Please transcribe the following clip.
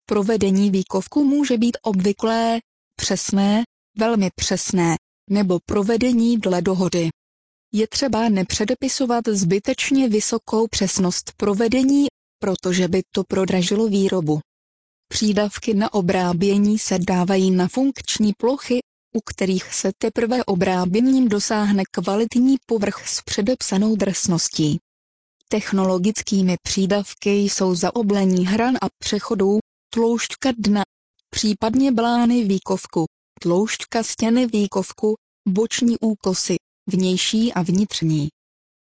Provedení výkovku může být obvyklé, přesné, velmi přesné, nebo provedení dle dohody. Je třeba nepředepisovat zbytečně vysokou přesnost provedení, protože by to prodražilo výrobu. Přídavky na obrábění se dávají na funkční plochy, u kterých se teprve obráběním dosáhne kvalitní povrch s předepsanou drsností. Technologickými přídavky jsou zaoblení hran a přechodů, tloušťka dna, případně blány výkovku, tloušťka stěny výkovku, boční úkosy, vnější a vnitřní.